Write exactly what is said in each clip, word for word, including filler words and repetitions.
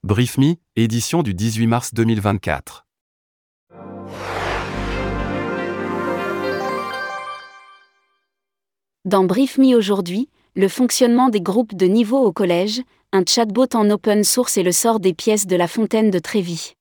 Brief Me, édition du dix-huit mars deux mille vingt-quatre. Dans Brief Me aujourd'hui, le fonctionnement des groupes de niveau au collège, un chatbot en open source et le sort des pièces de la fontaine de Trévi.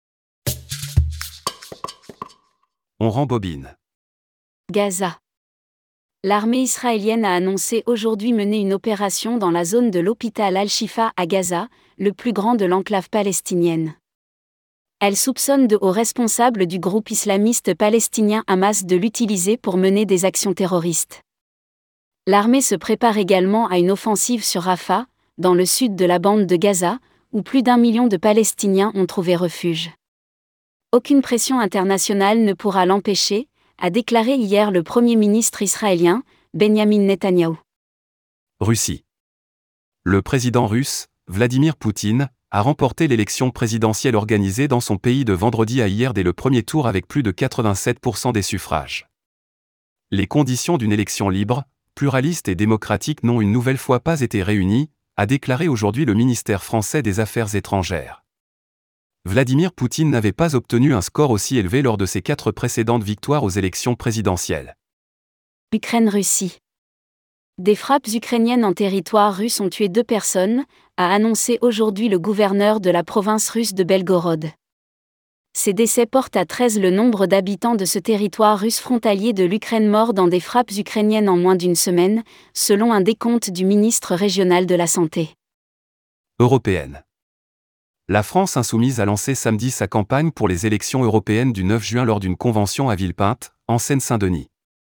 On rembobine. Gaza. L'armée israélienne a annoncé aujourd'hui mener une opération dans la zone de l'hôpital Al-Shifa à Gaza, le plus grand de l'enclave palestinienne. Elle soupçonne de hauts responsables du groupe islamiste palestinien Hamas de l'utiliser pour mener des actions terroristes. L'armée se prépare également à une offensive sur Rafah, dans le sud de la bande de Gaza, où plus d'un million de Palestiniens ont trouvé refuge. Aucune pression internationale ne pourra l'empêcher, a déclaré hier le Premier ministre israélien, Benyamin Netanyahou. Russie. Le président russe, Vladimir Poutine, a remporté l'élection présidentielle organisée dans son pays de vendredi à hier dès le premier tour avec plus de quatre-vingt-sept pour cent des suffrages. Les conditions d'une élection libre, pluraliste et démocratique n'ont une nouvelle fois pas été réunies, a déclaré aujourd'hui le ministère français des Affaires étrangères. Vladimir Poutine n'avait pas obtenu un score aussi élevé lors de ses quatre précédentes victoires aux élections présidentielles. Ukraine-Russie. Des frappes ukrainiennes en territoire russe ont tué deux personnes, a annoncé aujourd'hui le gouverneur de la province russe de Belgorod. Ces décès portent à treize le nombre d'habitants de ce territoire russe frontalier de l'Ukraine morts dans des frappes ukrainiennes en moins d'une semaine, selon un décompte du ministre régional de la Santé. Européenne. La France insoumise a lancé samedi sa campagne pour les élections européennes du neuf juin lors d'une convention à Villepinte, en Seine-Saint-Denis.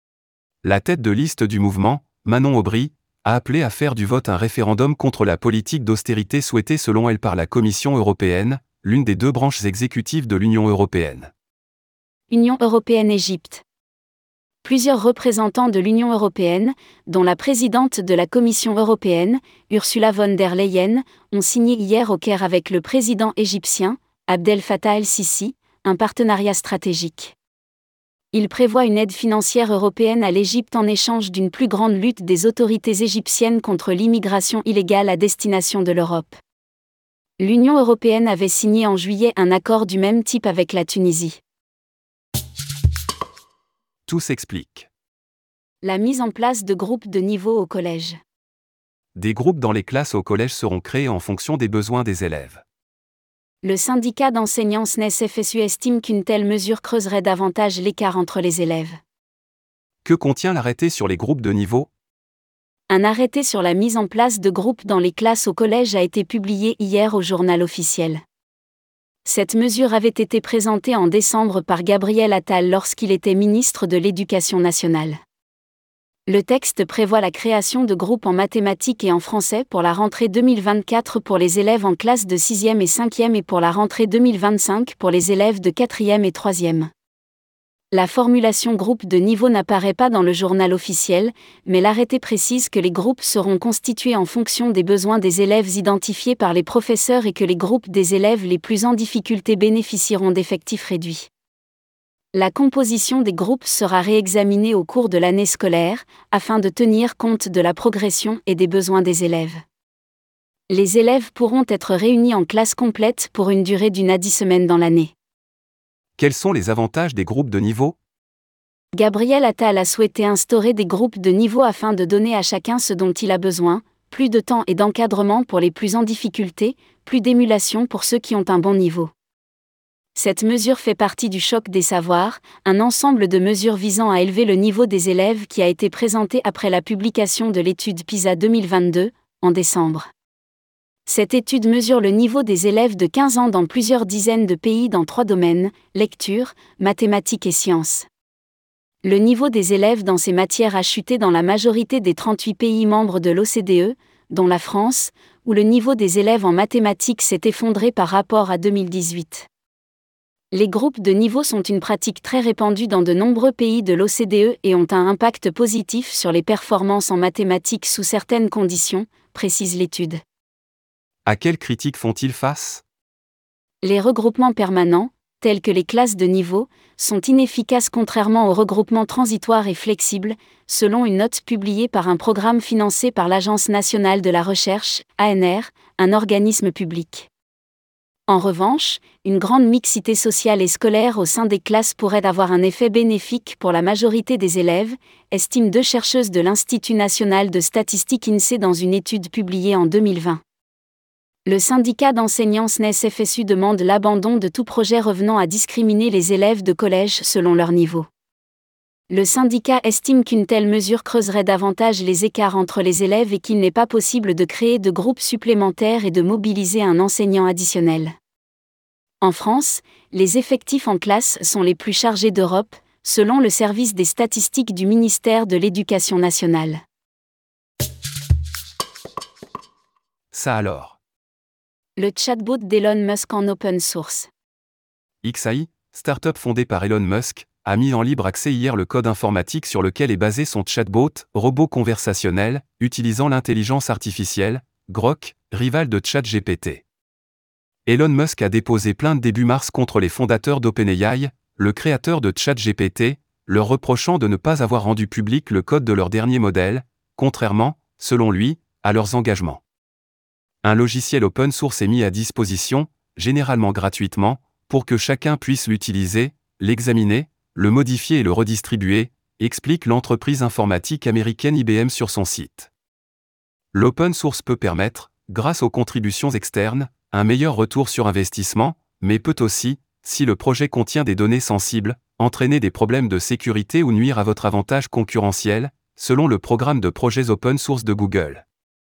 La tête de liste du mouvement, Manon Aubry, a appelé à faire du vote un référendum contre la politique d'austérité souhaitée selon elle par la Commission européenne, l'une des deux branches exécutives de l'Union européenne. Union européenne-Égypte. Plusieurs représentants de l'Union européenne, dont la présidente de la Commission européenne, Ursula von der Leyen, ont signé hier au Caire avec le président égyptien, Abdel Fattah el-Sisi, un partenariat stratégique. Il prévoit une aide financière européenne à l'Égypte en échange d'une plus grande lutte des autorités égyptiennes contre l'immigration illégale à destination de l'Europe. L'Union européenne avait signé en juillet un accord du même type avec la Tunisie. Tout s'explique. La mise en place de groupes de niveau au collège. Des groupes dans les classes au collège seront créés en fonction des besoins des élèves. Le syndicat d'enseignants S N E S F S U estime qu'une telle mesure creuserait davantage l'écart entre les élèves. Que contient l'arrêté sur les groupes de niveau ? Un arrêté sur la mise en place de groupes dans les classes au collège a été publié hier au Journal officiel. Cette mesure avait été présentée en décembre par Gabriel Attal lorsqu'il était ministre de l'Éducation nationale. Le texte prévoit la création de groupes en mathématiques et en français pour la rentrée deux mille vingt-quatre pour les élèves en classe de sixième et cinquième et pour la rentrée deux mille vingt-cinq pour les élèves de quatrième et troisième. La formulation groupe de niveau n'apparaît pas dans le journal officiel, mais l'arrêté précise que les groupes seront constitués en fonction des besoins des élèves identifiés par les professeurs et que les groupes des élèves les plus en difficulté bénéficieront d'effectifs réduits. La composition des groupes sera réexaminée au cours de l'année scolaire, afin de tenir compte de la progression et des besoins des élèves. Les élèves pourront être réunis en classe complète pour une durée d'une à dix semaines dans l'année. Quels sont les avantages des groupes de niveau ? Gabriel Attal a souhaité instaurer des groupes de niveau afin de donner à chacun ce dont il a besoin, plus de temps et d'encadrement pour les plus en difficulté, plus d'émulation pour ceux qui ont un bon niveau. Cette mesure fait partie du choc des savoirs, un ensemble de mesures visant à élever le niveau des élèves qui a été présenté après la publication de l'étude PISA deux mille vingt-deux, en décembre. Cette étude mesure le niveau des élèves de quinze ans dans plusieurs dizaines de pays dans trois domaines, lecture, mathématiques et sciences. Le niveau des élèves dans ces matières a chuté dans la majorité des trente-huit pays membres de l'O C D E, dont la France, où le niveau des élèves en mathématiques s'est effondré par rapport à deux mille dix-huit. Les groupes de niveau sont une pratique très répandue dans de nombreux pays de l'O C D E et ont un impact positif sur les performances en mathématiques sous certaines conditions, précise l'étude. À quelles critiques font-ils face ? Les regroupements permanents, tels que les classes de niveau, sont inefficaces contrairement aux regroupements transitoires et flexibles, selon une note publiée par un programme financé par l'Agence nationale de la recherche, A N R, un organisme public. En revanche, une grande mixité sociale et scolaire au sein des classes pourrait avoir un effet bénéfique pour la majorité des élèves, estiment deux chercheuses de l'Institut national de statistique INSEE dans une étude publiée en deux mille vingt. Le syndicat d'enseignants S N E S F S U demande l'abandon de tout projet revenant à discriminer les élèves de collège selon leur niveau. Le syndicat estime qu'une telle mesure creuserait davantage les écarts entre les élèves et qu'il n'est pas possible de créer de groupes supplémentaires et de mobiliser un enseignant additionnel. En France, les effectifs en classe sont les plus chargés d'Europe, selon le service des statistiques du ministère de l'Éducation nationale. Ça alors. Le chatbot d'Elon Musk en open source. X A I, start-up fondée par Elon Musk, a mis en libre accès hier le code informatique sur lequel est basé son chatbot, robot conversationnel, utilisant l'intelligence artificielle, Grok, rival de ChatGPT. Elon Musk a déposé plainte début mars contre les fondateurs d'OpenAI, le créateur de ChatGPT, leur reprochant de ne pas avoir rendu public le code de leur dernier modèle, contrairement, selon lui, à leurs engagements. Un logiciel open source est mis à disposition, généralement gratuitement, pour que chacun puisse l'utiliser, l'examiner, le modifier et le redistribuer, explique l'entreprise informatique américaine I B M sur son site. L'open source peut permettre, grâce aux contributions externes, un meilleur retour sur investissement, mais peut aussi, si le projet contient des données sensibles, entraîner des problèmes de sécurité ou nuire à votre avantage concurrentiel, selon le programme de projets open source de Google.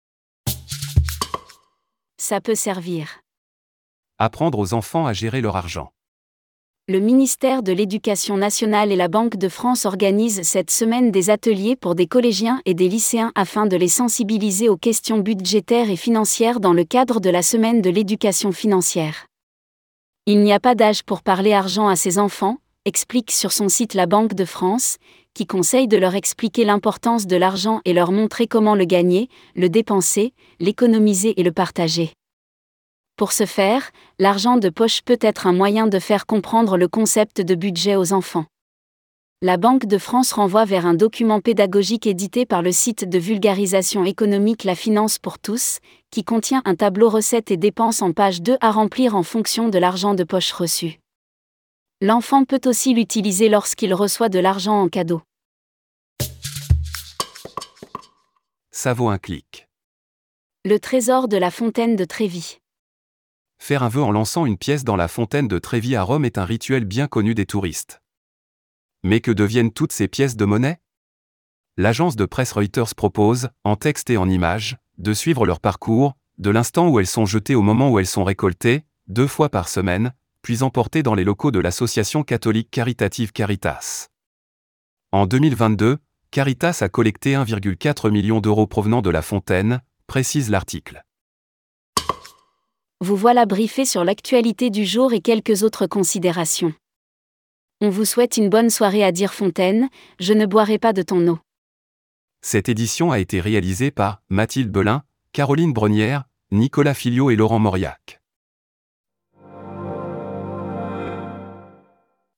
Ça peut servir. Apprendre aux enfants à gérer leur argent. Le ministère de l'Éducation nationale et la Banque de France organisent cette semaine des ateliers pour des collégiens et des lycéens afin de les sensibiliser aux questions budgétaires et financières dans le cadre de la semaine de l'éducation financière. Il n'y a pas d'âge pour parler argent à ses enfants, explique sur son site la Banque de France, qui conseille de leur expliquer l'importance de l'argent et leur montrer comment le gagner, le dépenser, l'économiser et le partager. Pour ce faire, l'argent de poche peut être un moyen de faire comprendre le concept de budget aux enfants. La Banque de France renvoie vers un document pédagogique édité par le site de vulgarisation économique La Finance pour tous, qui contient un tableau recettes et dépenses en page deux à remplir en fonction de l'argent de poche reçu. L'enfant peut aussi l'utiliser lorsqu'il reçoit de l'argent en cadeau. Ça vaut un clic. Le trésor de la fontaine de Trévi. Faire un vœu en lançant une pièce dans la fontaine de Trévi à Rome est un rituel bien connu des touristes. Mais que deviennent toutes ces pièces de monnaie ? L'agence de presse Reuters propose, en texte et en images, de suivre leur parcours, de l'instant où elles sont jetées au moment où elles sont récoltées, deux fois par semaine, puis emportées dans les locaux de l'association catholique caritative Caritas. En deux mille vingt-deux, Caritas a collecté un virgule quatre million d'euros provenant de la fontaine, précise l'article. Vous voilà briefé sur l'actualité du jour et quelques autres considérations. On vous souhaite une bonne soirée à Dire Fontaine, je ne boirai pas de ton eau. Cette édition a été réalisée par Mathilde Belin, Caroline Brenière, Nicolas Filliot et Laurent Mauriac.